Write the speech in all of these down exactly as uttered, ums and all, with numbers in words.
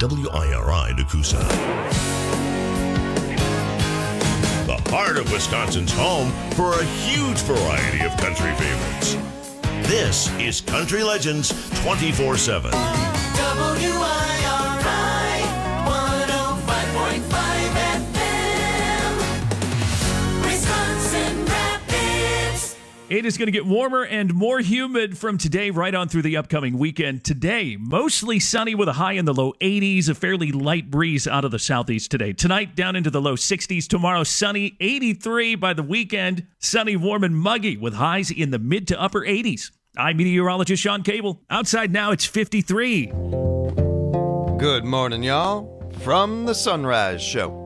W I R I Nakusa. The heart of Wisconsin's home for a huge variety of country favorites. This is Country Legends twenty-four seven. W I R I one oh five point five F M, Wisconsin Rapids. It is going to get warmer and more humid from today right on through the upcoming weekend. Today, mostly sunny with a high in the low eighties, a fairly light breeze out of the southeast today. Tonight, down into the low sixties. Tomorrow, sunny, eighty-three. By the weekend, sunny, warm, and muggy with highs in the mid to upper eighties. I'm meteorologist Sean Cable. Outside now, it's fifty-three. Good morning, y'all, from the Sunrise Show.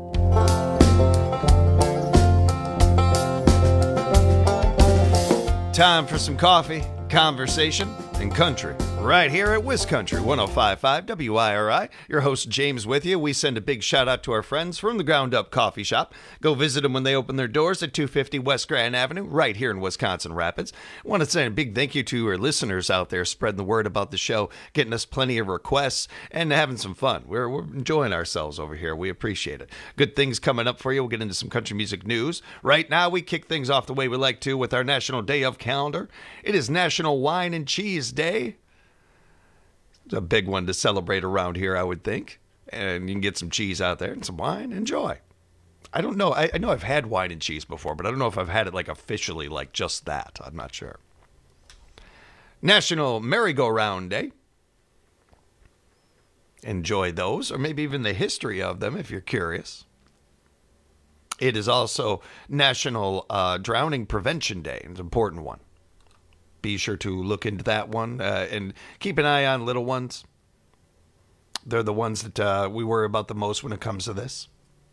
Time for some coffee, conversation, and country. Right here at WisCountry one oh five point five W I R I. Your host James with you. We send a big shout out to our friends from the Ground Up Coffee Shop. Go visit them when they open their doors at two fifty West Grand Avenue, right here in Wisconsin Rapids. I want to say a big thank you to our listeners out there spreading the word about the show, getting us plenty of requests, and having some fun. We're, we're enjoying ourselves over here. We appreciate it. Good things coming up for you. We'll get into some country music news. Right now, we kick things off the way we like to with our National Day of calendar. It is National Wine and Cheese Day. It's a big one to celebrate around here, I would think. And you can get some cheese out there and some wine. Enjoy. I don't know. I, I know I've had wine and cheese before, but I don't know if I've had it like officially like just that. I'm not sure. National Merry-Go-Round Day. Enjoy those, or maybe even the history of them if you're curious. It is also National uh, Drowning Prevention Day. It's an important one. Be sure to look into that one uh, and keep an eye on little ones. They're the ones that uh, we worry about the most when it comes to this.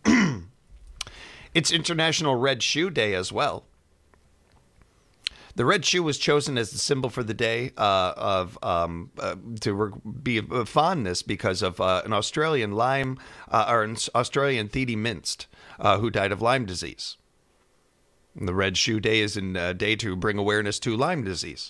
It's International Red Shoe Day as well. The red shoe was chosen as the symbol for the day uh, of um, uh, to re- be a fondness because of uh, an Australian Lyme uh, or an Australian Thede Minst uh, who died of Lyme disease. And the Red Shoe Day is a uh, day to bring awareness to Lyme disease.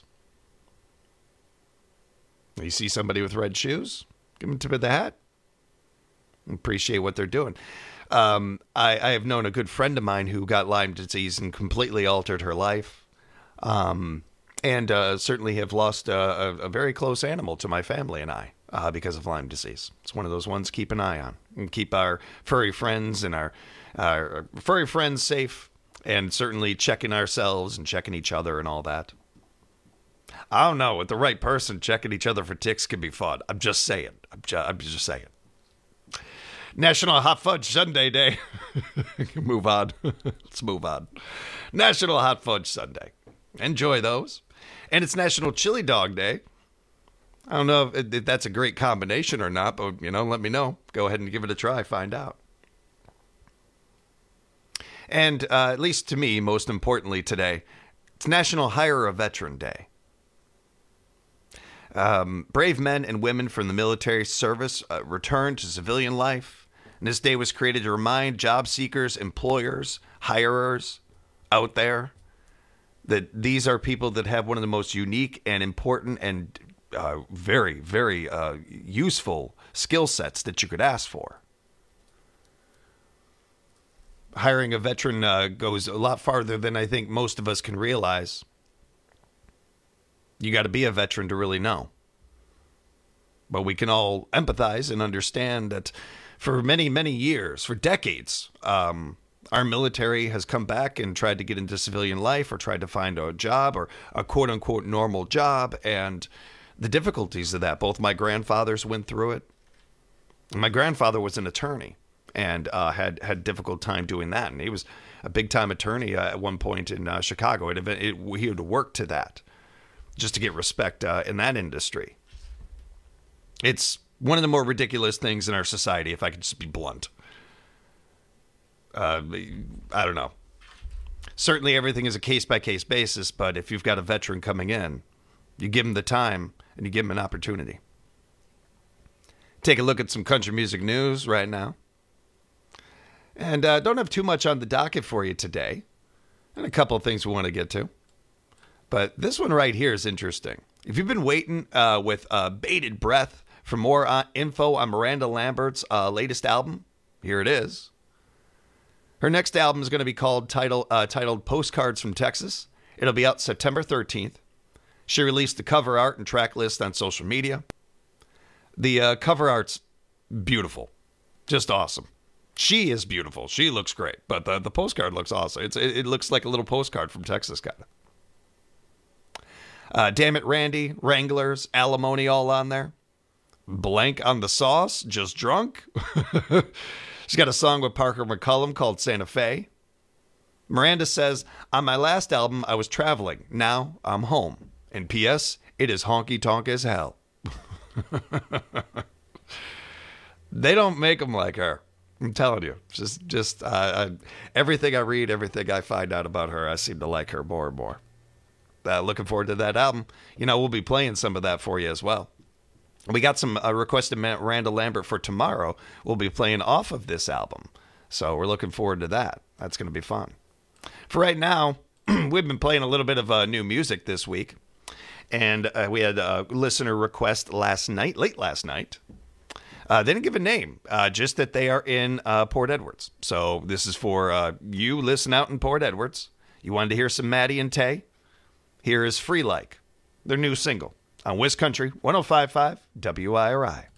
You see somebody with red shoes, give them a tip of the hat. Appreciate what they're doing. Um, I, I have known a good friend of mine who got Lyme disease and completely altered her life. Um, and uh, certainly have lost a, a, a very close animal to my family and I uh, because of Lyme disease. It's one of those ones to keep an eye on and keep our furry friends and our, our furry friends safe. And certainly checking ourselves and checking each other and all that. I don't know. With the right person, checking each other for ticks can be fun. I'm just saying. I'm, ju- I'm just saying. National Hot Fudge Sundae Day. Move on. Let's move on. National Hot Fudge Sundae. Enjoy those. And it's National Chili Dog Day. I don't know if, if that's a great combination or not, but, you know, let me know. Go ahead and give it a try. Find out. And uh, at least to me, most importantly today, it's National Hire a Veteran Day. Um, brave men and women from the military service uh, return to civilian life. And this day was created to remind job seekers, employers, hirers out there that these are people that have one of the most unique and important and uh, very, very uh, useful skill sets that you could ask for. Hiring a veteran uh, goes a lot farther than I think most of us can realize. You got to be a veteran to really know. But we can all empathize and understand that for many, many years, for decades, um, our military has come back and tried to get into civilian life or tried to find a job or a quote-unquote normal job. And the difficulties of that, both my grandfathers went through it. My grandfather was an attorney. And uh, had had difficult time doing that, and he was a big time attorney uh, at one point in uh, Chicago. It, it, he had worked to that just to get respect uh, in that industry. It's one of the more ridiculous things in our society, if I could just be blunt. Uh, I don't know. Certainly, everything is a case by case basis, but if you've got a veteran coming in, you give him the time and you give him an opportunity. Take a look at some country music news right now. And uh, don't have too much on the docket for you today. And a couple of things we want to get to. But this one right here is interesting. If you've been waiting uh, with uh, bated breath For more uh, info on Miranda Lambert's uh, latest album, here it is. Her next album is going to be called title, uh, titled Postcards from Texas. It'll be out September thirteenth. She released the cover art and track list on social media. The uh, cover art's beautiful. Just awesome. She is beautiful. She looks great. But the, the postcard looks awesome. It's, it, it looks like a little postcard from Texas, kind of. Uh, Damn It, Randy, Wranglers, Alimony all on there. Blank on the Sauce, Just Drunk. She's got a song with Parker McCullum called Santa Fe. Miranda says, on my last album, I was traveling. Now I'm home. And P S, it is honky-tonk as hell. They don't make them like her. I'm telling you. Just, just uh, I, everything I read, everything I find out about her, I seem to like her more and more. Uh, looking forward to that album. You know, we'll be playing some of that for you as well. We got some uh, requested Miranda Lambert for tomorrow. We'll be playing off of this album. So we're looking forward to that. That's going to be fun. For right now, we've been playing a little bit of uh, new music this week. And uh, we had a listener request last night, late last night. Uh, they didn't give a name, uh, just that they are in uh, Port Edwards. So this is for uh, you listen out in Port Edwards. You wanted to hear some Maddie and Tay? Here is Free Like, their new single, on Wiz Country one oh five point five W I R I.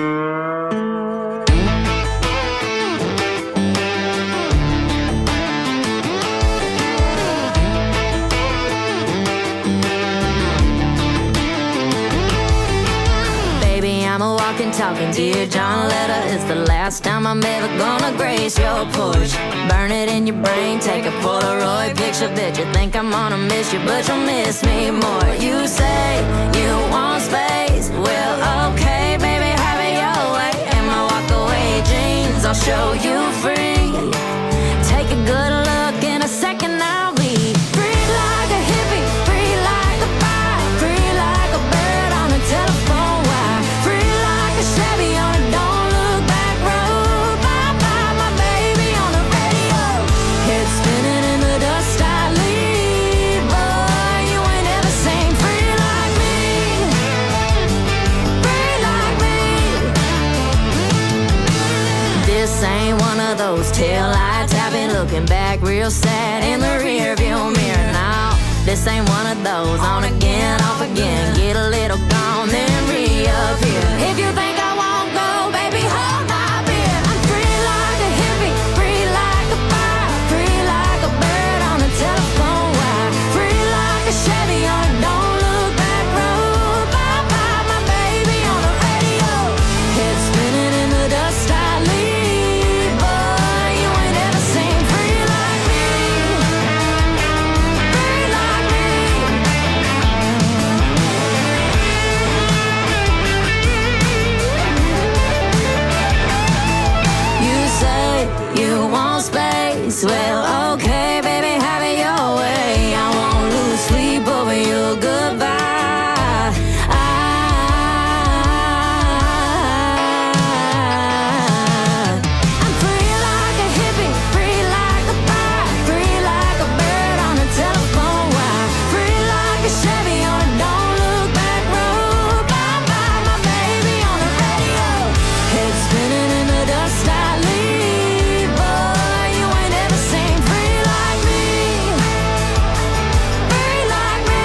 I'm a walking, talking dear John letter. It's the last time I'm ever gonna grace your porch. Burn it in your brain, take a Polaroid picture. Bet you think I'm gonna miss you, but you'll miss me more. You say you want space, well okay, baby, have it your way. And my walk away jeans, I'll show you free. Take a good look, in a second I'll be free like a hippie, free like a fire, free like a bird on a telephone wire, free like a Chevy on a don't look back road. Bye bye, my baby on the radio. Head spinning in the dust I leave. Boy, you ain't ever seen free like me, free like me. This ain't one of those tail lights. I've been looking back real sad in the rear view mirror now. This ain't one of those on again, off again. Get a little gone, then reappear. If you think I won't go, baby, hold my beer. I'm free like a hippie, free like a fire, free like a bird on a telephone wire, free like a Chevy on a don't look back road. Bye bye, my baby on the radio. Head spinning in the dust I leave. Boy, you ain't ever seen free like me, free like me. You say you want space, well okay, baby, have it your way. I won't lose sleep over your goodbye. I, I'm free like a hippie, free like a fire, free like a bird on a telephone wire, free like a Chevy on a don't look back road. Bye bye, my baby on the radio. Head spinning in the dust I leave. Boy, you ain't ever seen free like me, free like me.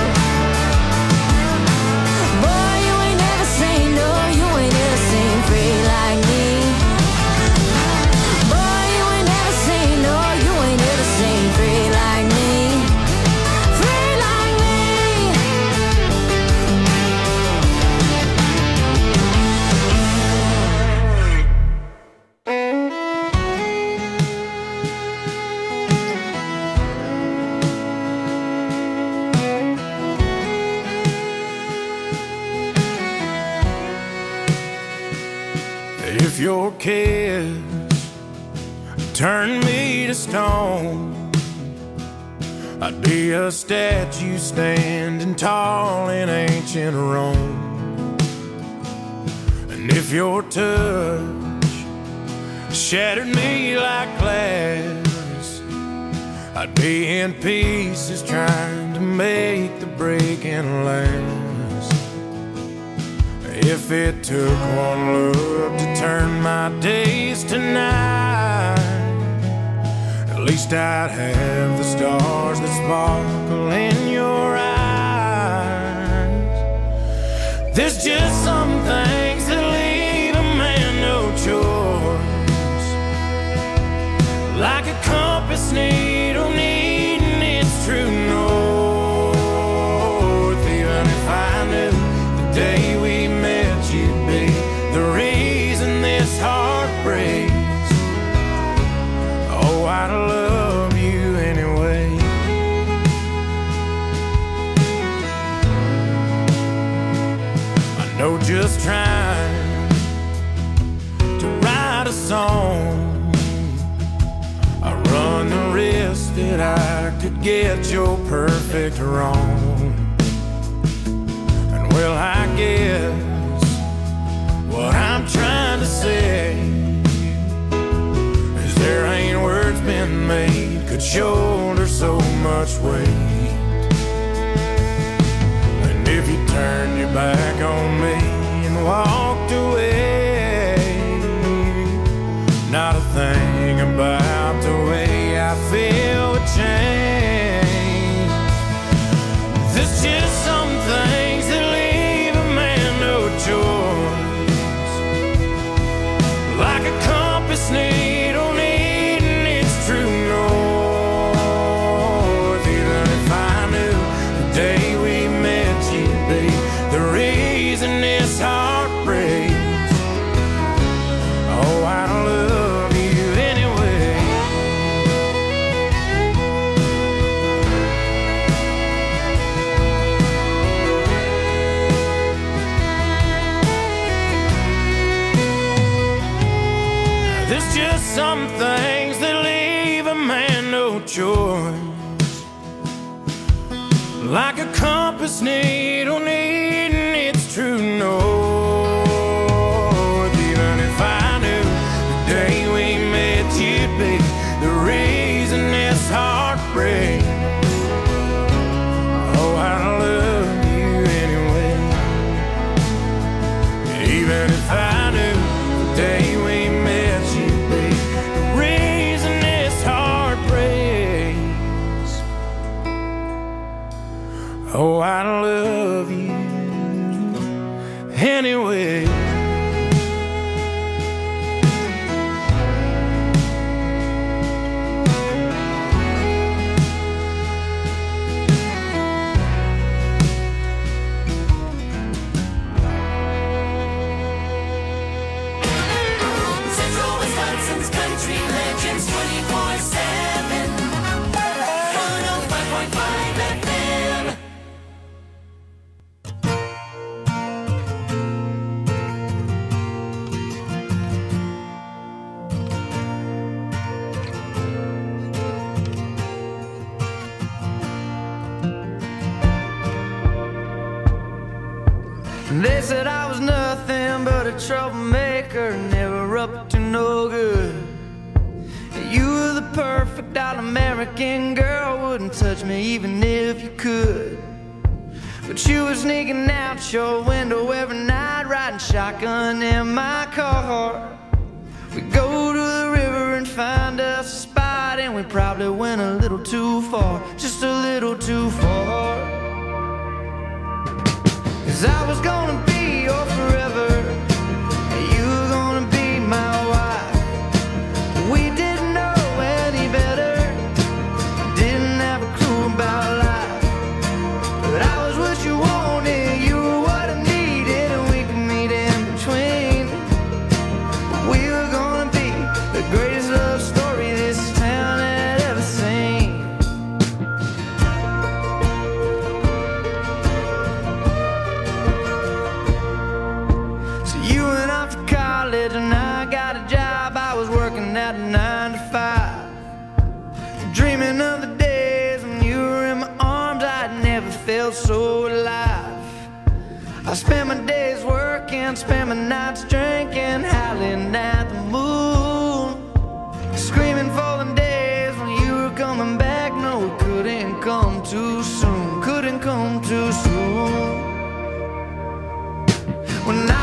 Boy, you ain't never seen, no, you ain't never seen free like me. Boy, you ain't never seen, no, you ain't never seen free like me, free like me. If your kiss turned me to stone, I'd be a statue standing tall in ancient Rome. And if your touch shattered me like glass, I'd be in pieces trying to make the breaking last. If it took one look to turn my days to night, at least I'd have the stars that sparkle in your eyes. There's just some things that leave a man no choice, like a compass needle needing its true north. Even if I knew the day we met you'd be the reason this heart breaks, oh, I'd love you anyway. I know just trying to write a song, I run the risk that I could get your perfect wrong. And well, I guess what I'm trying to say is there ain't words been made could shoulder so much weight. And if you turned your back on me and walked away, not a thing about the way I feel would change. There's just some things that leave a man no choice, like a compass needle needing its true north. Even if I knew the day we met you'd be the reason this heart breaks, oh, I don't love you anyway. There's just some things that leave a man no choice, like a compass needle needing its true north. Even if I knew the day we met you'd be the reason this heart breaks, oh, I love you anyway. Even if I knew the day we met you'd be the reason this heart breaks, oh, I love you anyway. Central Wisconsin's Country Legends twenty-four seven. one oh five point five F M. They said I was nothing but a troublemaker, never up to no good. You were the perfect all-American girl, wouldn't touch me even if you could. But you were sneaking out your window every night, riding shotgun in my car. We go to the river and find us a spot, and we probably went a little too far, just a little too far. 'Cause I was gonna be your forever, and you were gonna be my wife. We didn't know any better, didn't have a clue about life. But I was what you wanted, you were what I needed, and we could meet in between. We were gonna be the greatest love story this town had ever seen. So you went off to college and I got a job. I was working at nine to five, dreaming of the days when you were in my arms. I'd never felt so alive. I spent my days working, spent my nights drinking, howling at the moon, screaming for the days when you were coming back. No, it couldn't come too soon, couldn't come too soon. When I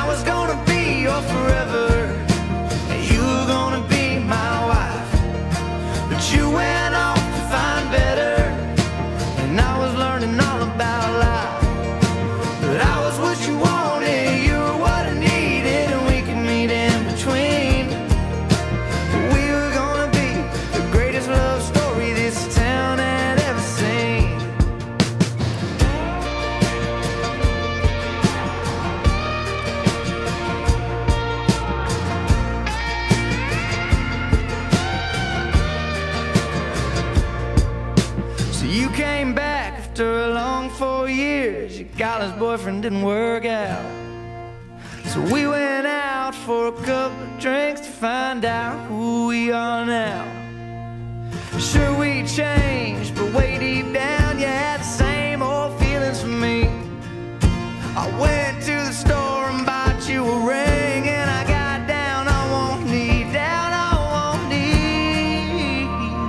You came back after a long four years. Your college boyfriend didn't work out. So we went out for a couple of drinks to find out who we are now. Sure we changed, but way deep down you had the same old feelings for me. I went to the store and bought you a ring, and I got down on one knee, down on one knee.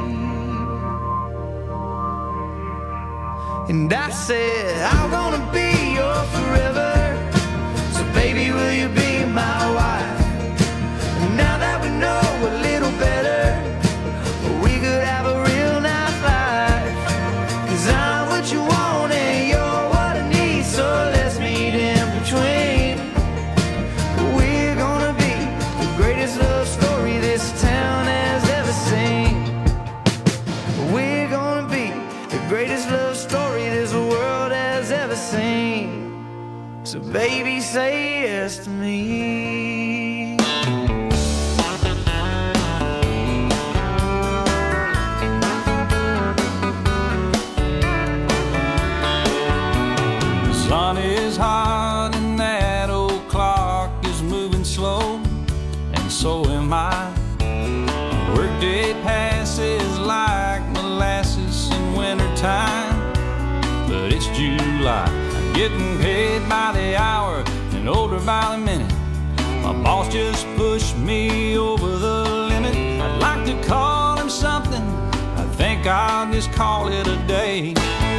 And I said, I'm gonna be your forever. So baby, will you be my wife? And now that we know a little better, we could have a real nice life. Cause I'm what you want and you're what I need, so let's meet in between. We're gonna be the greatest love story this town has ever seen. We're gonna be the greatest love story this world has ever seen. So baby, say yes to me. The sun is hot and that old clock is moving slow, and so am I. Workday passes like molasses in wintertime, but it's July. Getting paid by the hour and older by the minute. My boss just pushed me over the limit. I'd like to call him something, I think I'll just call it a day.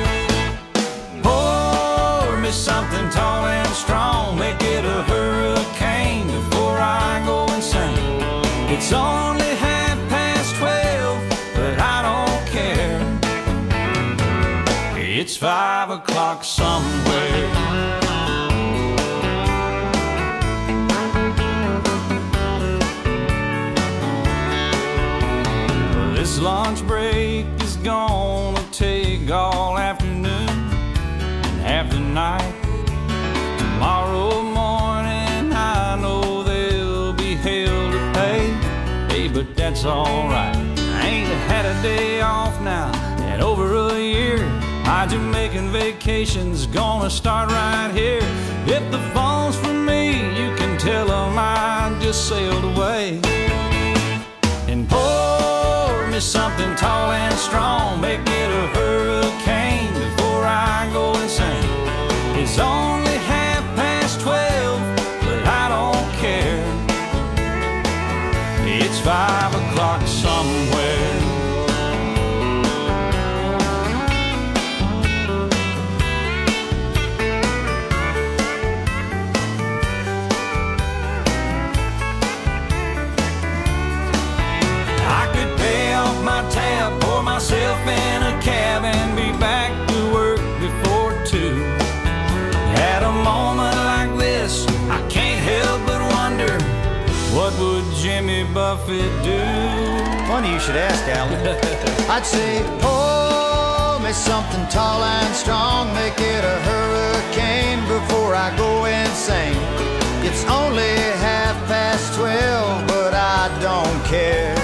Pour me something tall and strong, make it a hurricane before I go insane. It's only half past twelve, but I don't care. It's five o'clock somewhere. This lunch break is gonna take all afternoon and half the night. Tomorrow morning I know there'll be hell to pay. Hey, but that's alright. I ain't had a day off now in over a year. My Jamaican vacation's gonna start right here. If the phone's for me, you can tell them I just sailed away. And pour me something tall and strong, make it a hurricane before I go insane. It's only half past twelve, but I don't care. It's five o'clock somewhere. Pour myself in a cab and be back to work before two. At a moment like this, I can't help but wonder, what would Jimmy Buffett do? Funny you should ask, Alan. I'd say, pour me something tall and strong, make it a hurricane before I go insane. It's only half past twelve, but I don't care.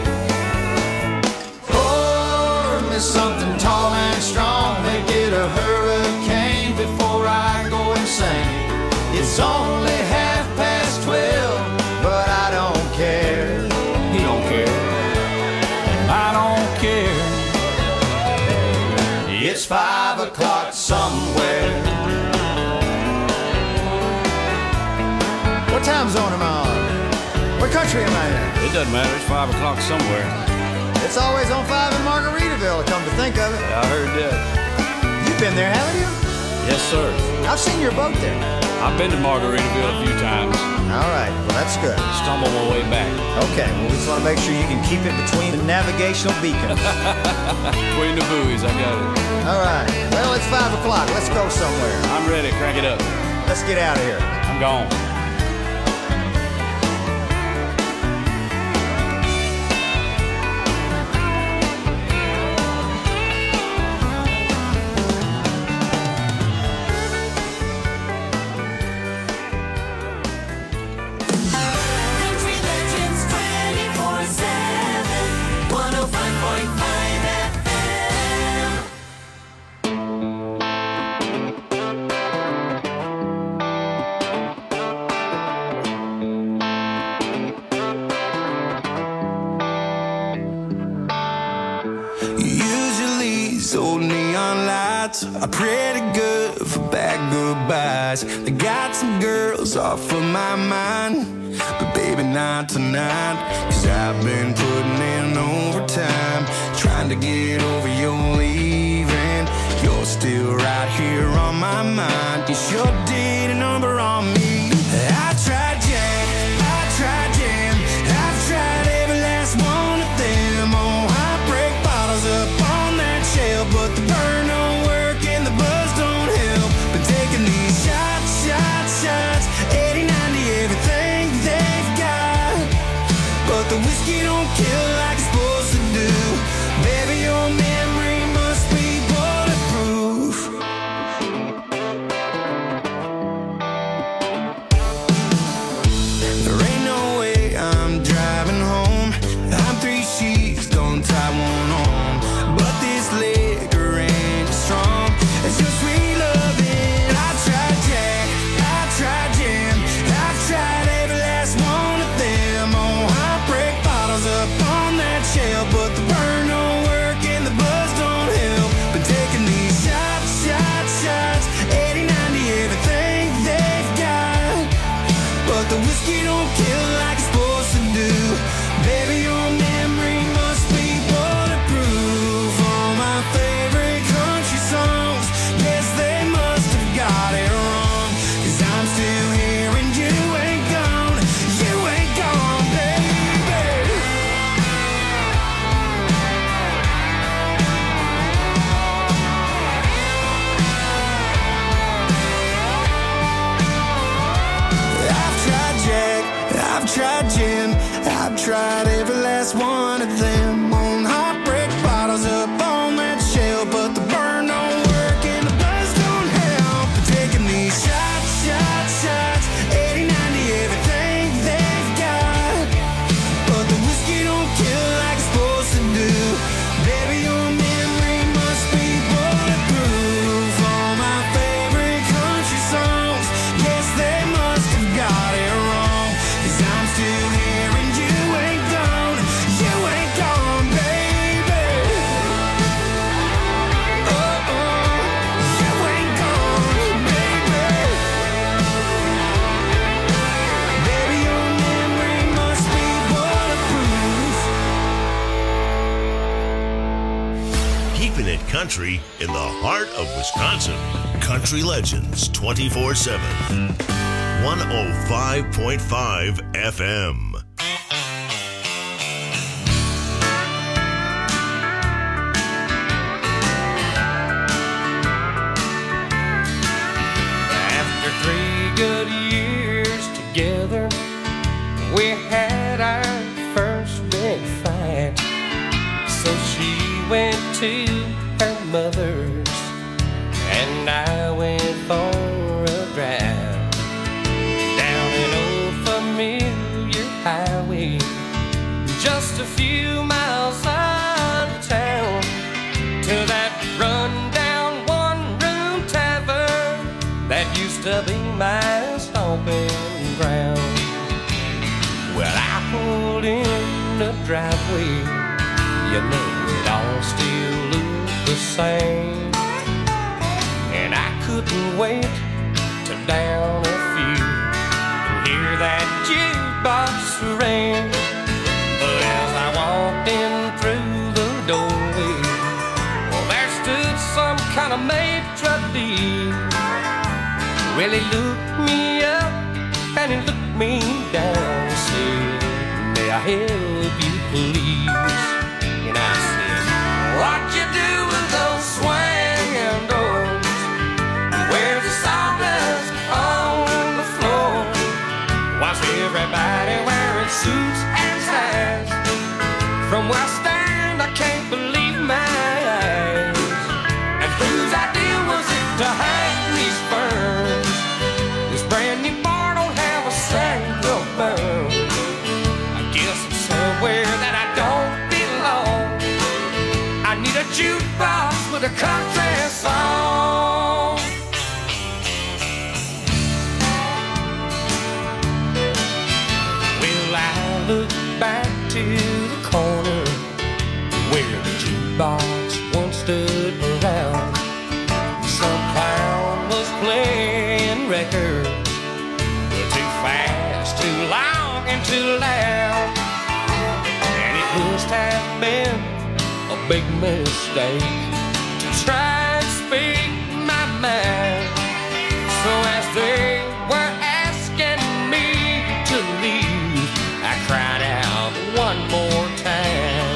Something tall and strong, make it a hurricane before I go insane. It's only half past twelve, but I don't care. He don't care, and I don't care. It's five o'clock somewhere. What time zone am I on? What country am I in? It doesn't matter, it's five o'clock somewhere. It's always on five in Margaritaville, come to think of it. Yeah, I heard that. You've been there, haven't you? Yes, sir. I've seen your boat there. I've been to Margaritaville a few times. All right, well, that's good. Stumble my way back. Okay, well, we just want to make sure you can keep it between the navigational beacons. Between the buoys, I got it. All right, well, it's five o'clock. Let's go somewhere. I'm ready. Crank it up. Let's get out of here. I'm gone. These old neon lights are pretty good for bad goodbyes. They got some girls off of my mind, but baby not tonight. Cause I've been putting in overtime, trying to get over your leaving. You're still right here on my mind. You sure did a number on me. I tried Jack, I tried Jam, I've tried every last one of them. Oh, heartbreak bottles up on that shelf, but the burn don't work and the buzz don't help. But taking these shots, shots, shots, eighty, ninety, everything they've got. But the whiskey don't kill like it's supposed to do. Baby, your memory must be bulletproof. There ain't no way I'm driving home. I'm three sheets, don't tie one on. But this liquor ain't as strong as your sweet loving. I tried Jack, I tried Jam, I've tried every last one of them. Oh, heartbreak bottles up on that shelf, but the burn don't work and the buzz don't help. But taking these shots, shots, shots, eighty, ninety, everything they've got. But the whiskey don't kill like it's supposed to do. Baby, your memory must be bulletproof. All my favorite country songs, yes, they must have got it wrong. Cause I'm still here and you ain't gone. You ain't gone, baby. I've tried Jack, I've tried Jim, I've tried every last one of them. On heartbreak bottles up on that shelf, but the burn don't work and the buzz don't help. But taking these shots, shots, shots, eighty, ninety, everything they've got. But the whiskey don't kill like it's supposed to do. Baby, your memory must be bulletproof. All my favorite country songs, yes, they must have got it wrong. Cause I'm still here and you ain't gone. You ain't gone, baby. Oh, oh, you ain't gone, baby. Baby, your memory must be bulletproof. Keeping it country in the heart of Wisconsin. Country Legends twenty-four seven. one oh five point five F M. After three good years together, we had our first big fight. So she went to her mother's, and I went for a drive down an old familiar highway, just a few miles out of town, to that rundown one-room tavern that used to be my stomping ground. Well, I pulled in the driveway, you know it all still looked the same, and I couldn't wait to down a few and hear that jukebox ring. But as I walked in through the doorway, well, there stood some kind of maitre d'. Well, he looked me up and he looked me down and said, "May I help you, please?" And I said, "What you do with those swinging doors? Where's the sawdust on the floor? Why's everybody wearing suits and ties? From where I stand, I can't believe my eyes. And whose idea was it to hang these ferns? This brand new bar don't have a single burn. I guess it's somewhere that I don't belong. I need a jukebox with a country song." Well, I look back to the corner where the jukebox once stood big mistake to try and speak my mind. So as they were asking me to leave, I cried out one more time.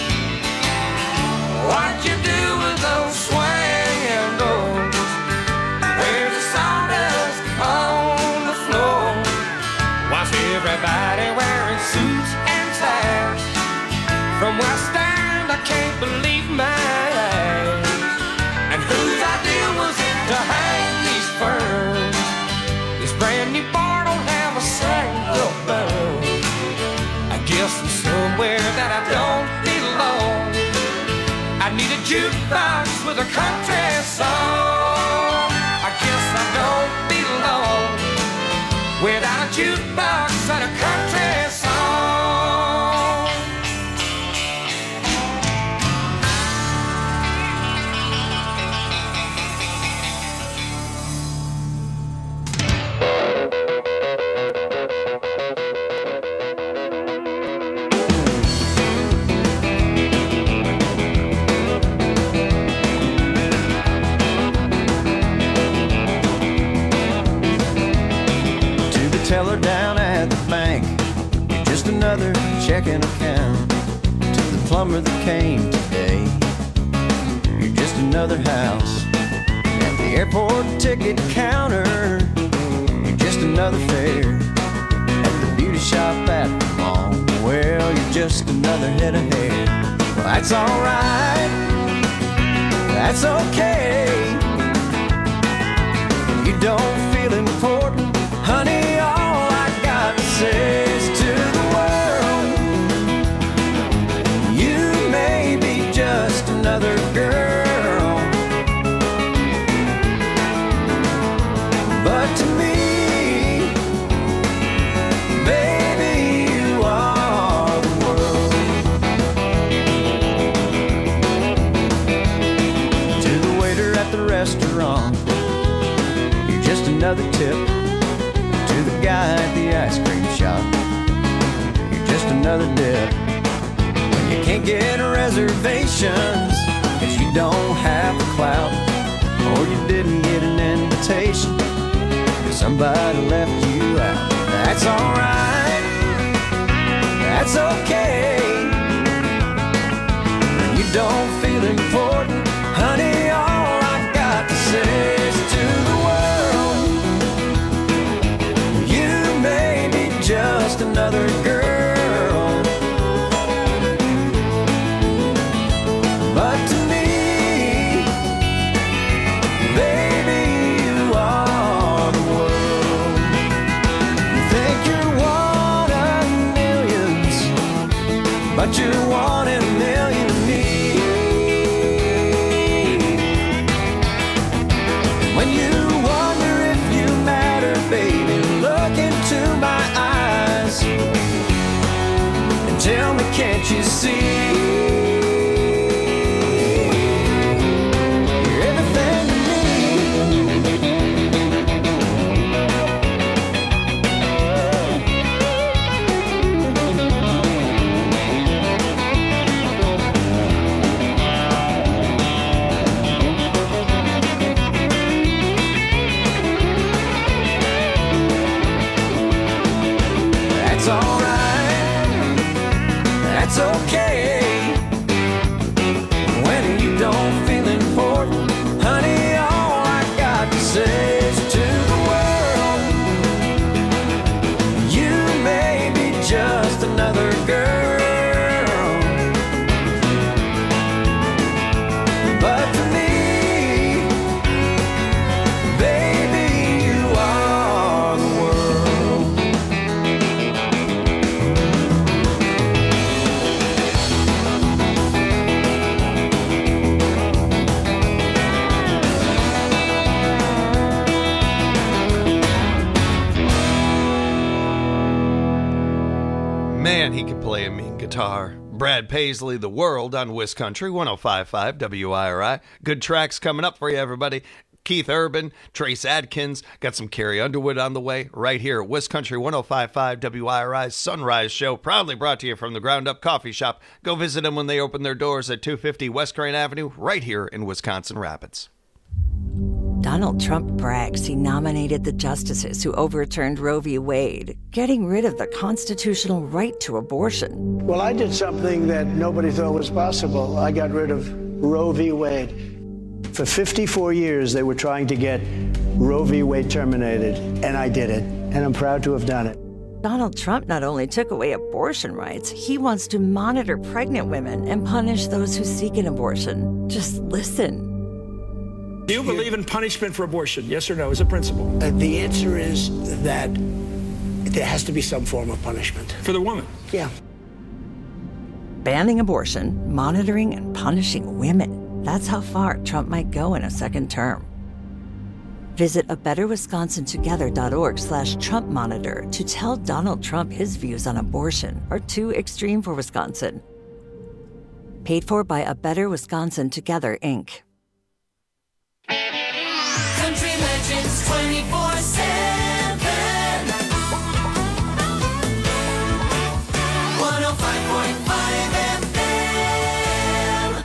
What you do with those swinging doors? Where's the sawdust on the floor? Why's everybody wearing suits and ties? From West End, I can't believe my eyes. And whose idea was it to hang these ferns? This brand new bar don't have a single bell. I guess I'm somewhere that I don't belong. I need a jukebox with a country song. I guess I don't belong without a jukebox and a country song. Teller down at the bank, you're just another checking account. To the plumber that came today, you're just another house. At the airport ticket counter, you're just another fare. At the beauty shop at the mall, well, you're just another head of hair. Well, that's alright, that's okay. You don't feel important, honey, all I got to say is to the world, you may be just another girl, but to me, baby, you are the world. To the waiter at the restaurant, you're just another tip. To the guy at the ice cream shop, you're just another dip. When you can't get reservations, cause you don't have the clout, or you didn't get an invitation, cause somebody left you out. That's alright, that's okay. When you don't feel important, honey, all I got to say is to the world, just another girl, but to me, baby, you are the world. You think you're one of millions, but you're one in a million to me. When you wonder if you matter, baby, look into my eyes and tell me, can't you see? You're everything to me. That's alright, that's okay. When you don't feel important, honey, all I got to say is to the world, you may be just another girl, but to me, baby, you are the world. Man, he could play a mean guitar. Brad Paisley, The World on Wiscountry, one oh five point five W I R I. Good tracks coming up for you, everybody. Keith Urban, Trace Adkins, got some Carrie Underwood on the way right here at West Country one oh five point five W I R I's Sunrise Show, proudly brought to you from the Ground Up Coffee Shop. Go visit them when they open their doors at two fifty West Crane Avenue, right here in Wisconsin Rapids. Donald Trump brags he nominated the justices who overturned Roe v. Wade, getting rid of the constitutional right to abortion. Well, I did something that nobody thought was possible. I got rid of Roe v. Wade. For fifty-four years, they were trying to get Roe v. Wade terminated, and I did it, and I'm proud to have done it. Donald Trump not only took away abortion rights, he wants to monitor pregnant women and punish those who seek an abortion. Just listen. Do you believe in punishment for abortion? Yes or no, as a principle? Uh, the answer is that there has to be some form of punishment. For the woman? Yeah. Banning abortion, monitoring and punishing women. That's how far Trump might go in a second term. Visit a better wisconsin together dot org slash Trump monitor to tell Donald Trump his views on abortion are too extreme for Wisconsin. Paid for by A Better Wisconsin Together, Incorporated. Country Legends twenty-four seven. one oh five point five F M.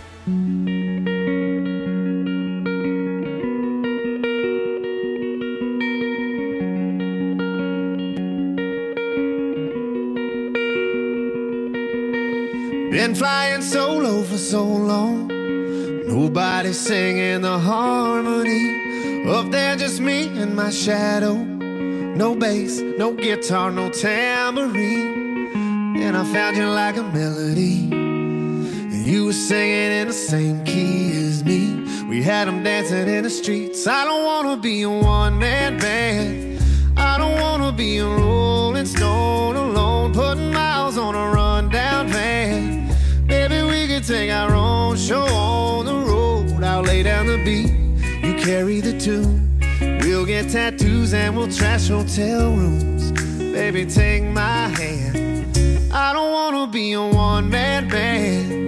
Been flying solo for so long, nobody singing the harmony. Up there just me and my shadow. No bass, no guitar, no tambourine. And I found you like a melody, and you were singing in the same key as me. We had them dancing in the streets. I don't wanna be a one-man band. I don't wanna be a rolling stone alone, putting miles on a rundown van. Maybe we could take our own show on the road. I'll lay down the beat, you carry the tune. We'll get tattoos and we'll trash hotel rooms. Baby, take my hand. I don't wanna be a one-man band.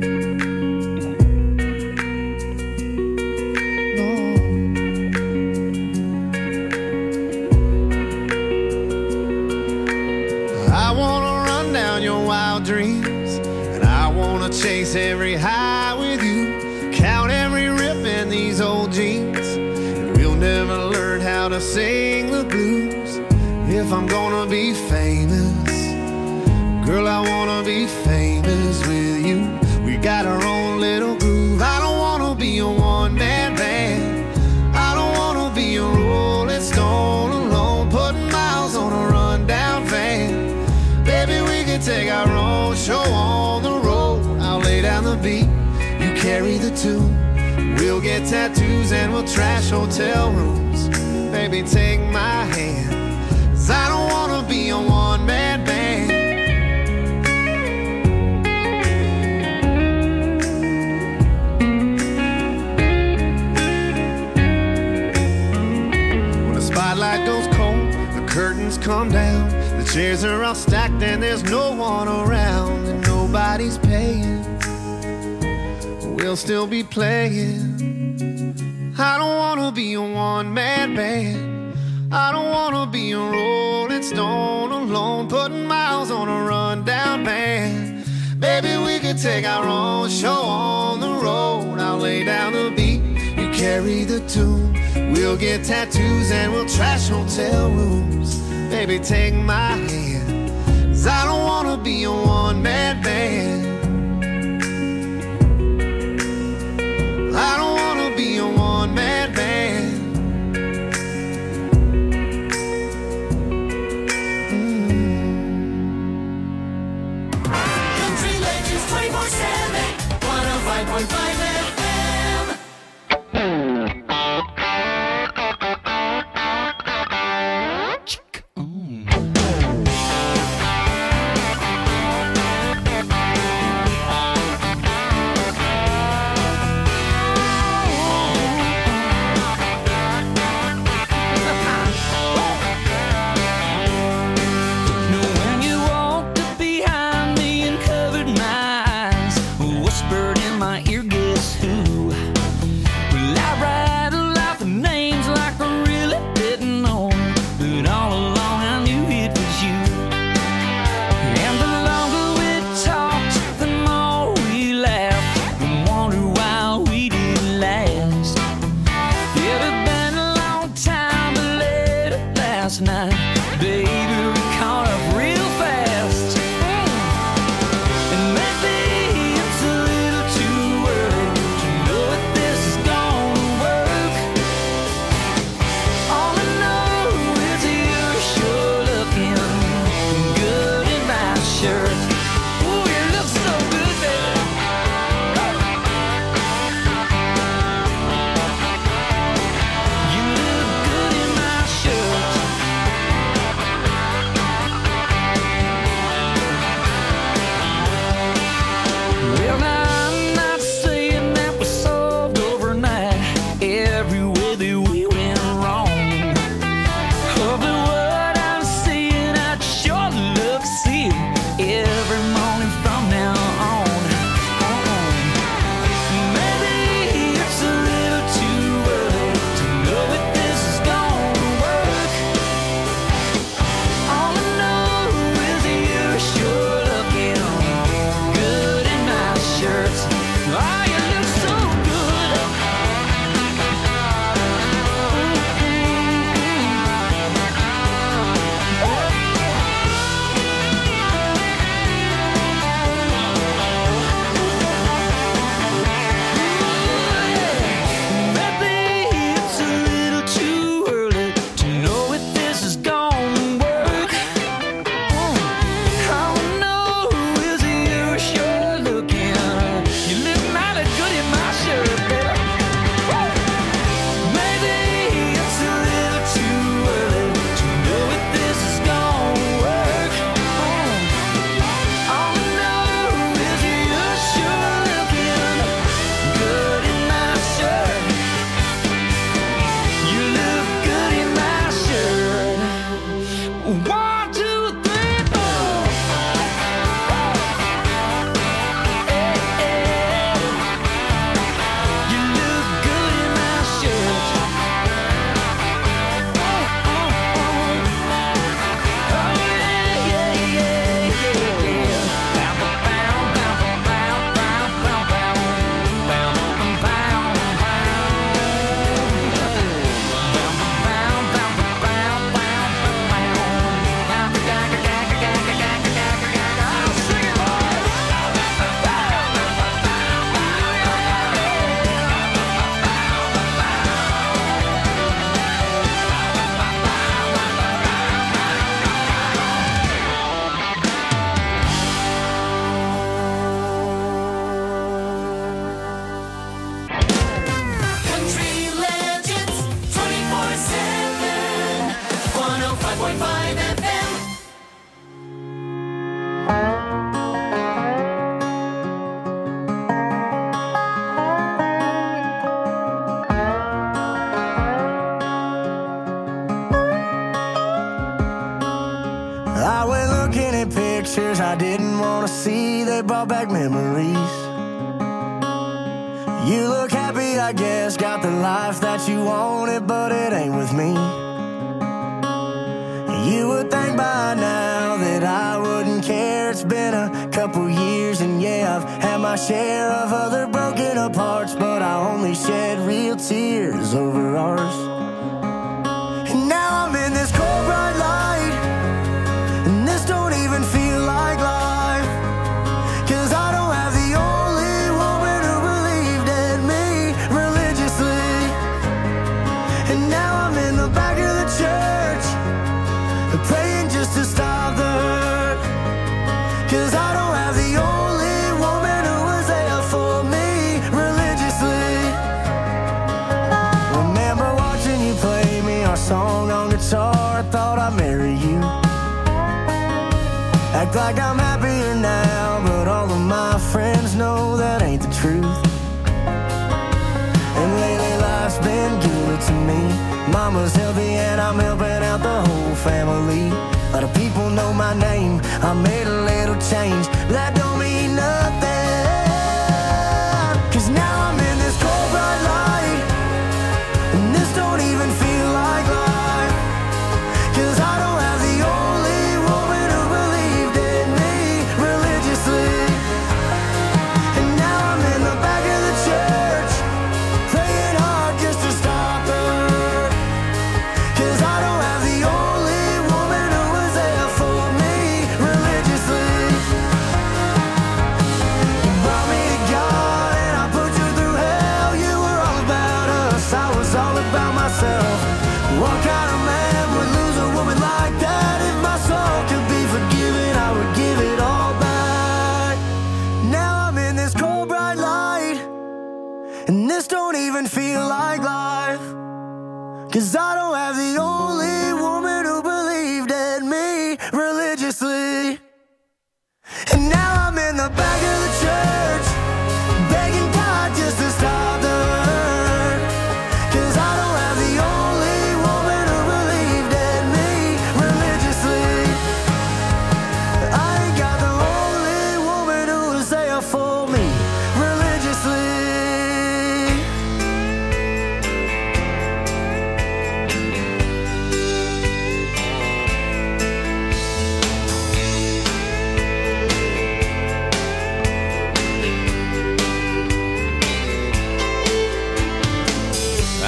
Dreams, and I wanna chase every high with you, count every rip in these old jeans, and we'll never learn how to sing the blues. If I'm gonna be famous, girl, I wanna be famous with you. We got our own little groove. I don't wanna be a one-man band. I don't wanna be a rolling stone alone, putting miles on a rundown van. Baby, we can take our own show on the road. I'll lay down the beat, you carry the tune. We'll get tattoos and we'll trash hotel rooms. Baby, take my hand, 'cause I don't wanna be a one-man band. When the spotlight goes cold, the curtains come down, the chairs are all stacked and there's no one around, and nobody's paying. We'll still be playing. I don't wanna be a one-man band. I don't wanna be a rolling stone alone, putting miles on a rundown van. Baby, we could take our own show on the road. I'll lay down the beat, you carry the tune. We'll get tattoos and we'll trash hotel rooms. Baby, take my hand, 'cause I don't wanna be a one-man band. I don't wanna be a one-man band. Mm. Country Legends twenty-four seven, one oh five point five F M. Oh, you look so good. Maybe it's a little too early to know if this is gonna work. I don't know, is it you sure looking? You look mighty good in my shirt, baby. Maybe it's a little too early to know if this is gonna work. I don't know, is it you sure looking good in my shirt? You look good in my shirt. One, two, three, four. Hey, hey. You look good in my shirt. Oh, oh, oh. Oh, yeah, yeah, yeah, yeah. Bow, bow, bow, bow, bow, bow, bow. Bow, bow, bow, Country Legends twenty-four seven, one oh five point five F M. I went looking at pictures I didn't want to see. They brought back memories. You look happy, I guess, got the life that you wanted, but it ain't with me. You would think by now that I wouldn't care. It's been a couple years, and yeah, I've had my share of other broken apart, but I only shed real tears over ours. And now I'm in this cold bright light, and this don't even feel like life. 'Cause I don't have the only woman who believed in me religiously. And now I'm in the back of the church, praying just to stop the hurt. 'Cause I don't have the only woman who was there for me religiously. Remember watching you play me our song on guitar. I thought I'd marry you. Act like I'm happier now, but all of my friends know that ain't the truth. And lately life's been good to me. Mama's healthy and I'm helping out the whole family. A lot of people know my name. I made a little change, but that don't mean nothing. 'Cause now I'm in this cold bright light, and this don't even feel like life. 'Cause I don't have the only woman who believed in me religiously. And now I'm in the back of the church, praying hard just to stop the hurt. 'Cause I don't have the only woman who was there for me religiously. You brought me to God and I put you through hell. You were all about us, I was all about myself. What kind of man would lose a woman like that? If my soul could be forgiven, I would give it all back. Now I'm in this cold bright light, and this don't even feel like life. 'Cause I don't have the only woman who believed in me religiously. And now I'm in the back of the church, begging God just to stop the hurt. 'Cause I don't have the only woman who believed in me religiously. I ain't got the only woman who was there for me religiously.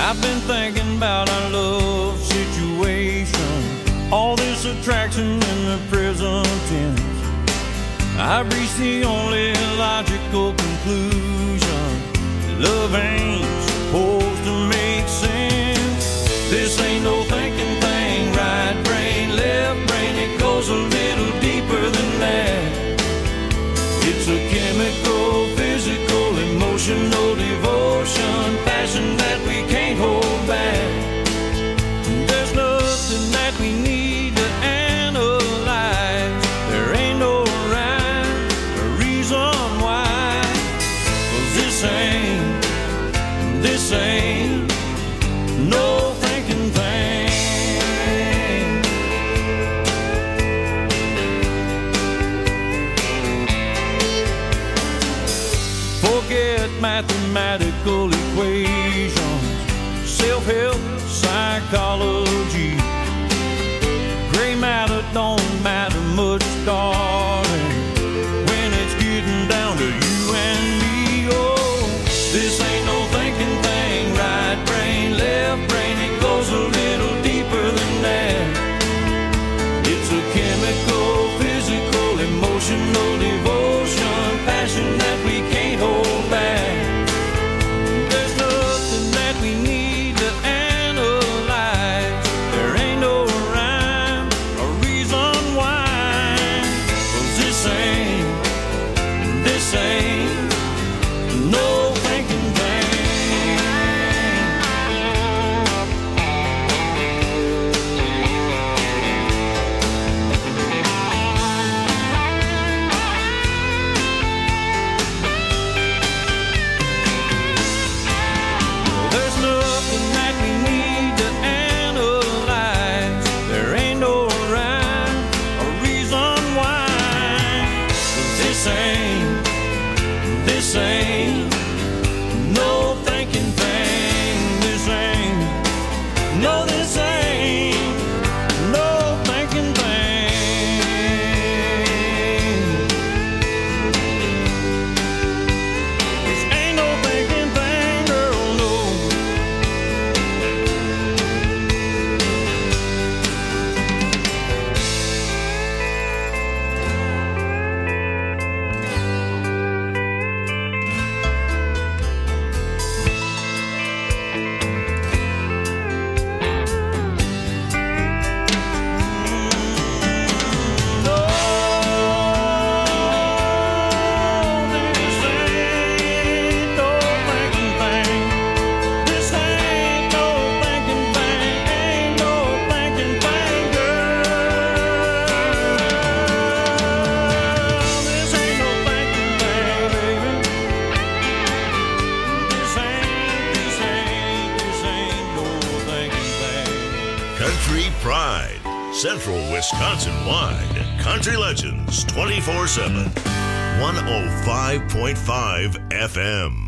I've been thinking about our love situation, all this attraction in the present tense. I've reached the only logical conclusion: love ain't supposed to make sense. This ain't no thinking thing, right brain, left brain, it goes a little deeper than that. It's a chemical, physical, emotional devotion, passion that we can't hold back. There's nothing that we need to analyze. There ain't no rhyme or reason why. 'Cause this ain't, this ain't no thinking thing. Forget mathematical equations, self-help, psychology. Gray matter don't matter much, darling, when it's getting down to you and me. Oh, this ain't no thinking thing, right brain, left brain, it goes a little deeper than that. It's a chemical, physical, emotional devotion, passion that we can't hold back. There's nothing that we need to analyze. There ain't no rhyme or reason why. 'Cause this ain't, this ain't no thinking thing. There's nothing that we need to analyze. There ain't no rhyme or reason why. 'Cause this ain't, this ain't no thinking thing. This ain't, no, this ain't no thinking thing. This ain't no thinking thing, girl, no. Country Pride, Central Wisconsin wide. Country Legends twenty-four seven. one oh five point five F M.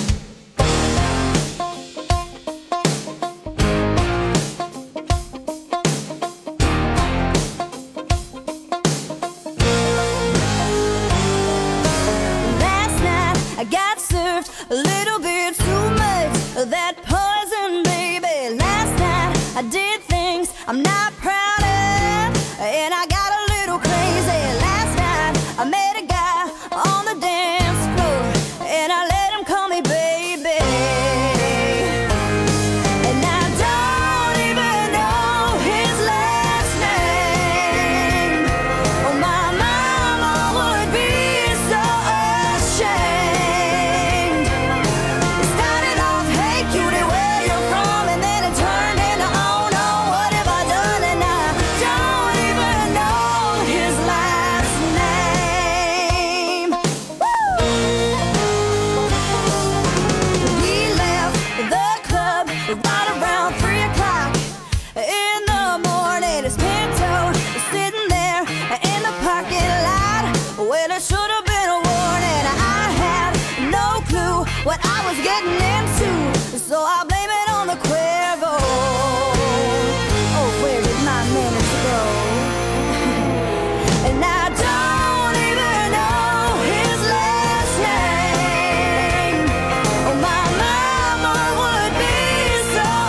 Last night I got served a little bit too much of that poison, baby. Last night I did things I'm not proud of, and I got a little crazy. Last night I met a guy on the dance floor, and I let him call me baby. And I don't even know his last name. Oh, my mama would be so ashamed. It started off, hey cutie, where you from? And then it turned into, oh no, what have I done? And I don't even know his last name. Woo! We left the club right around three o'clock in the morning. His Pinto is sitting there in the parking lot. Well, it should have been a warning. I had no clue what I was getting into, so I blame it on the Cuervo. Oh, where did my minutes go? And I don't even know his last name. Oh, my mama would be so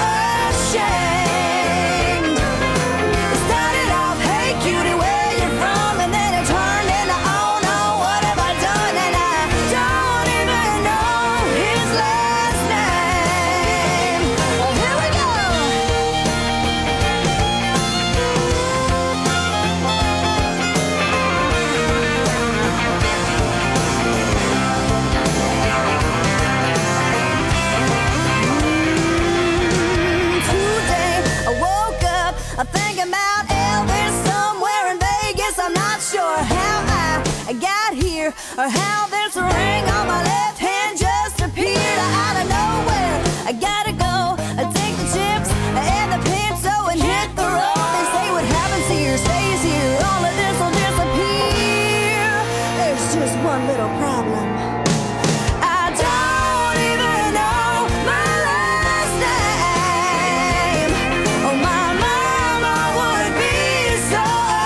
or how this ring on my left hand just appeared out of nowhere. I gotta go, I take the chips and the pencil and hit the road. They say what happens here stays here, all of this will disappear. There's just one little problem. I don't even know my last name. Oh, my mama would be so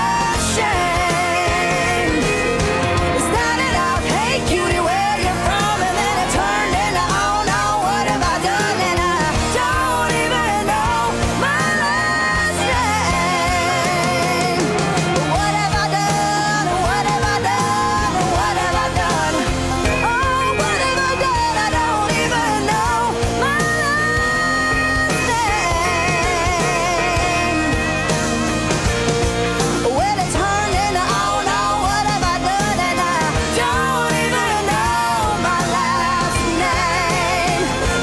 ashamed. It started out, hey cutie, where you from? And then it turned into, oh no, what have I done? And I don't even know my last name. What have I done? What have I done? What have I done? Oh, what have I done? I don't even know my last name. Well, it turned into, oh no, what have I done? And I don't even know my last name.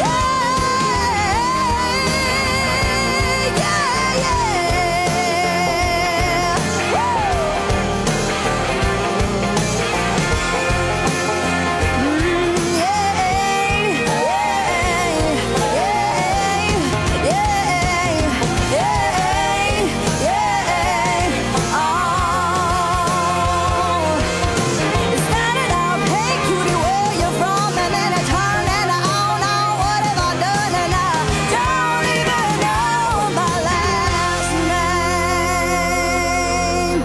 Yeah, yeah, It started out, hey cutie, where you from? And then it turned into, oh no, what have I done? And I don't even know my last name.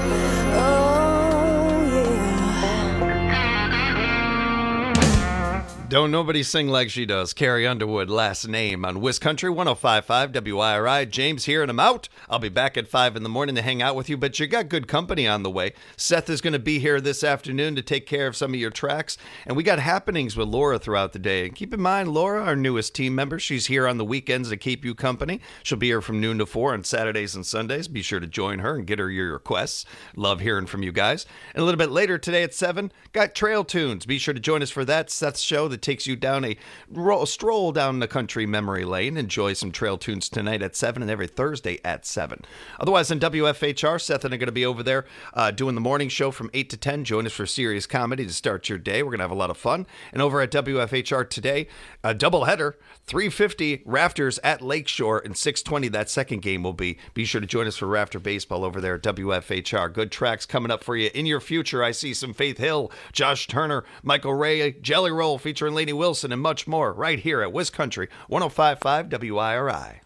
Oh yeah. Don't nobody sing like she does. Carrie Underwood, last name on Wiz Country one oh five point five W I R I. James here and I'm out. I'll be back at five in the morning to hang out with you, but you got good company on the way. Seth is going to be here this afternoon to take care of some of your tracks, and we got happenings with Laura throughout the day. And keep in mind, Laura, our newest team member, she's here on the weekends to keep you company. She'll be here from noon to four on Saturdays and Sundays. Be sure to join her and get her your requests. Love hearing from you guys. And a little bit later today at seven, got Trail Tunes. Be sure to join us for that. Seth's show that takes you down a ro- stroll down the country memory lane. Enjoy some Trail Tunes tonight at seven and every Thursday at seven. Otherwise, on W F H R, Seth and I are going to be over there uh, doing the morning show from eight to ten. Join us for serious comedy to start your day. We're going to have a lot of fun. And over at W F H R today, a doubleheader, three fifty Rafters at Lakeshore, and six twenty that second game will be. Be sure to join us for Rafter Baseball over there at W F H R. Good tracks coming up for you in your future. I see some Faith Hill, Josh Turner, Michael Ray, Jelly Roll featuring Lainey Wilson, and much more right here at Wiz Country one oh five point five W I R I.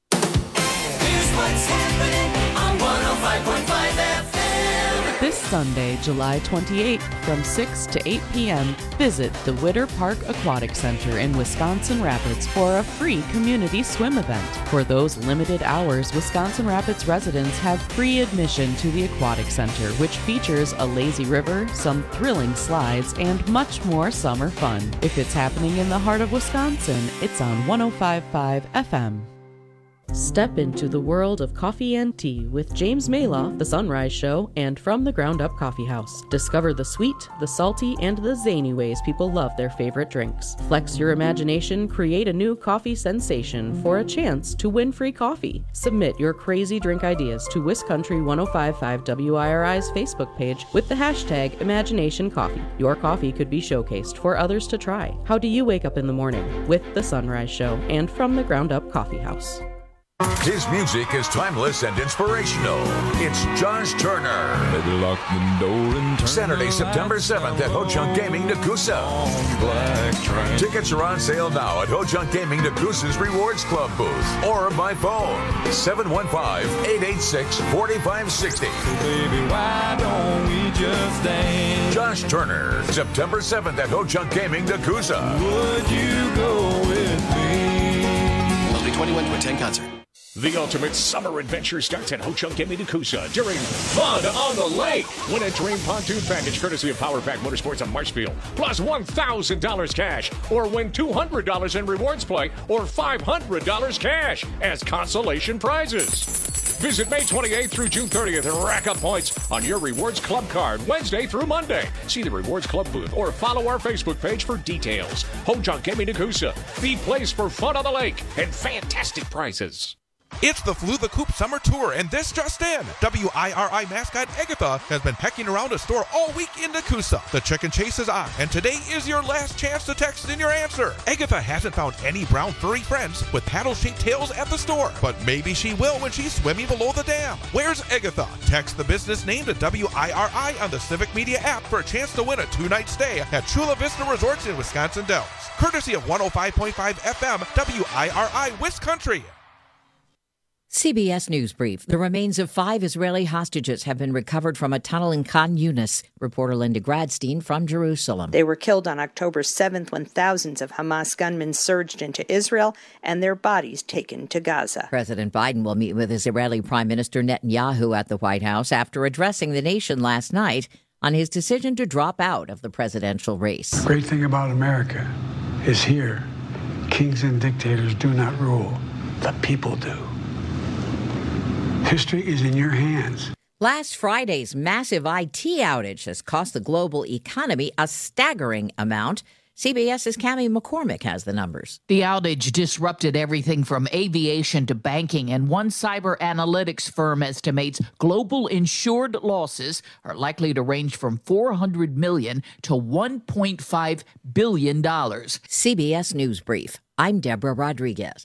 Here's what's happening on one oh five point five F M. This Sunday, July twenty-eighth, from six to eight p.m., visit the Witter Park Aquatic Center in Wisconsin Rapids for a free community swim event. For those limited hours, Wisconsin Rapids residents have free admission to the Aquatic Center, which features a lazy river, some thrilling slides, and much more summer fun. If it's happening in the heart of Wisconsin, it's on one oh five point five F M. Step into the world of coffee and tea with James Maloff, The Sunrise Show, and From the Ground Up Coffee House. Discover the sweet, the salty, and the zany ways people love their favorite drinks. Flex your imagination, create a new coffee sensation for a chance to win free coffee. Submit your crazy drink ideas to Wiz Country one oh five point five W I R I's Facebook page with the hashtag ImaginationCoffee. Your coffee could be showcased for others to try. How do you wake up in the morning? With The Sunrise Show and From the Ground Up Coffee House. His music is timeless and inspirational. It's Josh Turner. Maybe lock the door and turn Saturday, September seventh at Ho Chunk Gaming, Nakusa. Tickets are on sale now at Ho Chunk Gaming, Nakusa's Rewards Club booth or by phone seven one five, eight eight six, four five six zero. So baby, why don't we just dance? Josh Turner, September seventh at Ho Chunk Gaming, Nakusa. Would you go with me? Must be twenty-one to attend concert. The ultimate summer adventure starts at Ho Chunk Gaming Nakusa during Fun on the Lake. Win a dream pontoon package courtesy of Power Pack Motorsports on Marshfield, plus one thousand dollars cash, or win two hundred dollars in rewards play, or five hundred dollars cash as consolation prizes. Visit May twenty-eighth through June thirtieth and rack up points on your Rewards Club card Wednesday through Monday. See the Rewards Club booth or follow our Facebook page for details. Ho Chunk Gaming Nakusa, the place for fun on the lake and fantastic prizes. It's the Flew the Coop Summer Tour, and this just in. W I R I mascot Agatha has been pecking around a store all week in Nakusa. The chicken chase is on, and today is your last chance to text in your answer. Agatha hasn't found any brown furry friends with paddle-shaped tails at the store, but maybe she will when she's swimming below the dam. Where's Agatha? Text the business name to W I R I on the Civic Media app for a chance to win a two-night stay at Chula Vista Resorts in Wisconsin Dells. Courtesy of one oh five point five F M, W I R I Wisconsin. C B S News Brief. The remains of five Israeli hostages have been recovered from a tunnel in Khan Yunis. Reporter Linda Gradstein from Jerusalem. They were killed on October seventh when thousands of Hamas gunmen surged into Israel and their bodies taken to Gaza. President Biden will meet with Israeli Prime Minister Netanyahu at the White House after addressing the nation last night on his decision to drop out of the presidential race. The great thing about America is here, kings and dictators do not rule. The people do. History is in your hands. Last Friday's massive I T outage has cost the global economy a staggering amount. CBS's Cammie McCormick has the numbers. The outage disrupted everything from aviation to banking, and one cyber analytics firm estimates global insured losses are likely to range from four hundred million dollars to one point five billion dollars. C B S News Brief. I'm Deborah Rodriguez.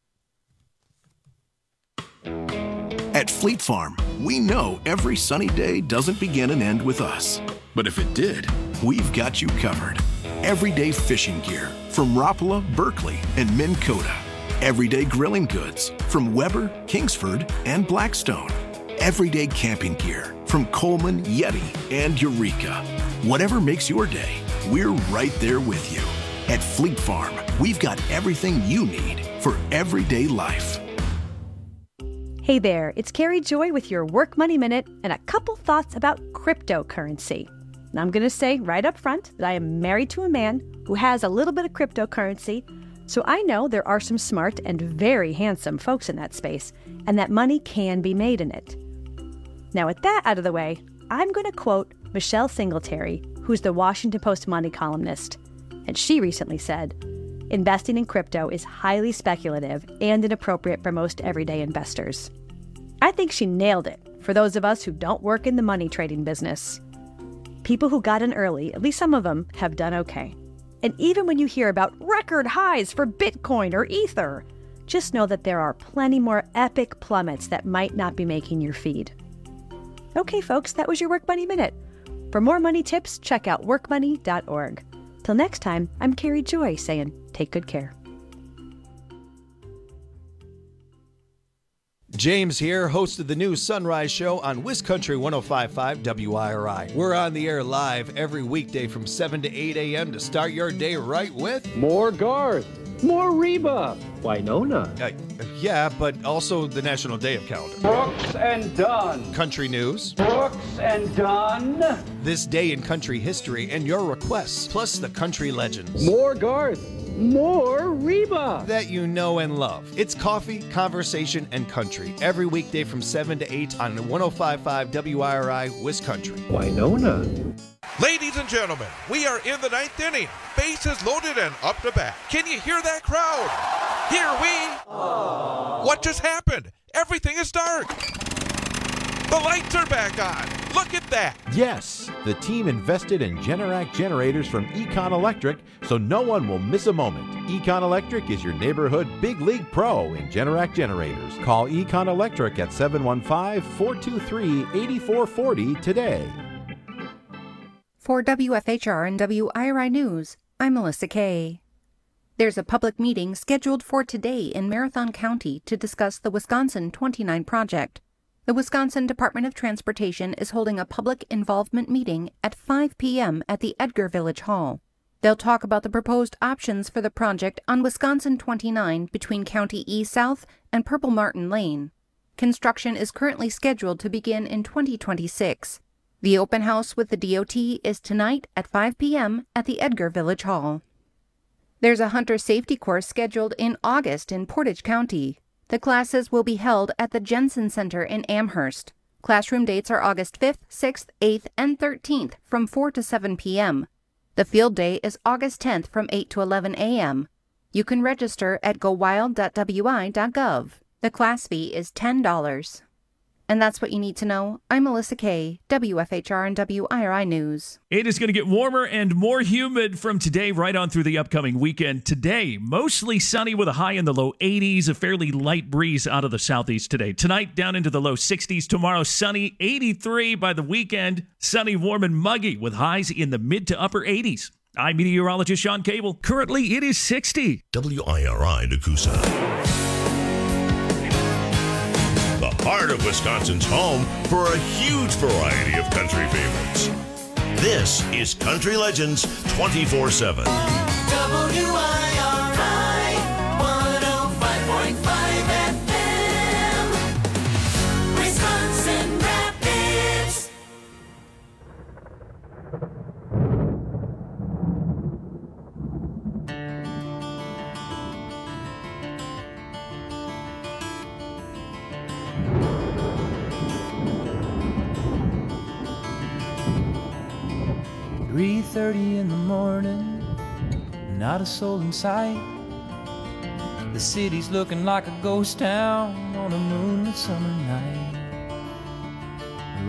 At Fleet Farm, we know every sunny day doesn't begin and end with us. But if it did, we've got you covered. Everyday fishing gear from Rapala, Berkeley, and Minn Kota. Everyday grilling goods from Weber, Kingsford, and Blackstone. Everyday camping gear from Coleman, Yeti, and Eureka. Whatever makes your day, we're right there with you. At Fleet Farm, we've got everything you need for everyday life. Hey there, it's Carrie Joy with your Work Money Minute and a couple thoughts about cryptocurrency. And I'm going to say right up front that I am married to a man who has a little bit of cryptocurrency, so I know there are some smart and very handsome folks in that space, and that money can be made in it. Now, with that out of the way, I'm going to quote Michelle Singletary, who's the Washington Post money columnist. And she recently said, "Investing in crypto is highly speculative and inappropriate for most everyday investors." I think she nailed it for those of us who don't work in the money trading business. People who got in early, at least some of them, have done okay. And even when you hear about record highs for Bitcoin or Ether, just know that there are plenty more epic plummets that might not be making your feed. Okay, folks, that was your Work Money Minute. For more money tips, check out work money dot org. Till next time, I'm Carrie Joy saying, take good care. James here, host of the new Sunrise Show on Wiscountry one oh five point five W I R I. We're on the air live every weekday from seven to eight a.m. to start your day right with more Garth, more Reba, Winona. Uh, yeah, but also the National Day of Calendar. Brooks and Dunn. Country news. Brooks and Dunn. This day in country history and your requests, plus the country legends. More Garth. More Reba that you know and love. It's coffee, conversation, and country every weekday from seven to eight on one oh five point five W I R I Wiscountry. Winona. Ladies and gentlemen, we are in the ninth inning. Bases loaded and up to bat. Can you hear that crowd? Here we... Aww. What just happened? Everything is dark. The lights are back on. Look at that. Yes, the team invested in Generac generators from Econ Electric, so no one will miss a moment. Econ Electric is your neighborhood big league pro in Generac generators. Call Econ Electric at seven one five, four two three, eight four four zero today. For W F H R and W I R I News, I'm Melissa Kay. There's a public meeting scheduled for today in Marathon County to discuss the Wisconsin twenty-nine project. The Wisconsin Department of Transportation is holding a public involvement meeting at five p.m. at the Edgar Village Hall. They'll talk about the proposed options for the project on Wisconsin twenty-nine between County E South and Purple Martin Lane. Construction is currently scheduled to begin in twenty twenty-six. The open house with the D O T is tonight at five p.m. at the Edgar Village Hall. There's a hunter safety course scheduled in August in Portage County. The classes will be held at the Jensen Center in Amherst. Classroom dates are August fifth, sixth, eighth, and thirteenth from four to seven p.m. The field day is August tenth from eight to eleven a.m. You can register at go wild dot w i dot gov. The class fee is ten dollars. And that's what you need to know. I'm Melissa Kay, W F H R and W I R I News. It is going to get warmer and more humid from today right on through the upcoming weekend. Today, mostly sunny with a high in the low eighties, a fairly light breeze out of the southeast today. Tonight, down into the low sixties. Tomorrow, sunny, eighty-three by the weekend. Sunny, warm, and muggy with highs in the mid to upper eighties. I'm meteorologist Sean Cable. Currently, it is sixty. W I R I Nakusa. The heart of Wisconsin's home for a huge variety of country favorites. This is Country Legends twenty-four seven. W I R I one oh five point five F M, Wisconsin Rapids. three thirty in the morning, not a soul in sight. The city's looking like a ghost town on a moonlit summer night.